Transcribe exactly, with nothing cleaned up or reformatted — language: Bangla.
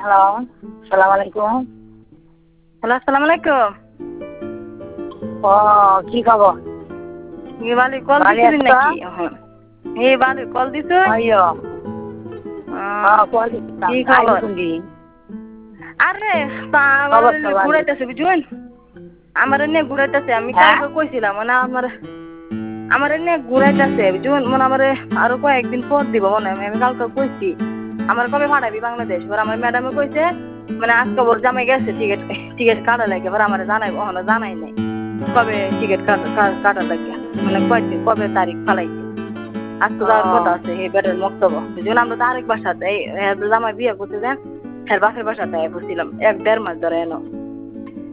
হ্যালো, সালাম আলাইকুম। হ্যালো, আসসালামু আলাইকুম। ও কি খবর? ই বালি কল ভালো দিছিলেন আছো? নাকি এখন? হে বালি কল দিছো? আইয়ো, আহ, হ্যাঁ কল দিতাম। কি আইবি খবর? কোনদিন? আরে পাগল খবর তো ভালো। ঘুরাইতেছে বুঝুন। আমার এনে ঘুরাইতেছে আমি হ্যাঁ? কালকে কইছিলাম মানে আমার আমার এনে ঘুরাইতেছে বুঝুন মানে আমার আরো কয়েকদিন পর দিব মনে হয় আমি কালকে কইছি আমার কবে পাঠাবি বাংলাদেশ এবার আমার ম্যাডামে কইছে মানে আজকে ওর জামাই গেছে টিকিট টিকিট কাটা লাগে এবার আমার জানাই ওখানে জানাই নাই কবে টিকিট কাটা লাগে মানে কয়দিন কবে তারিখ ফালাইছে আজকে ও যাওয়ার কথা আছে এই বেটার মক্তব্য যেমন আমরা তো আরেক বাসাতে এই জামাই বিয়ে করতে দেন হ্যাঁ বাপের বাসাতে বসছিলাম এক দেড় মাস ধরে এনো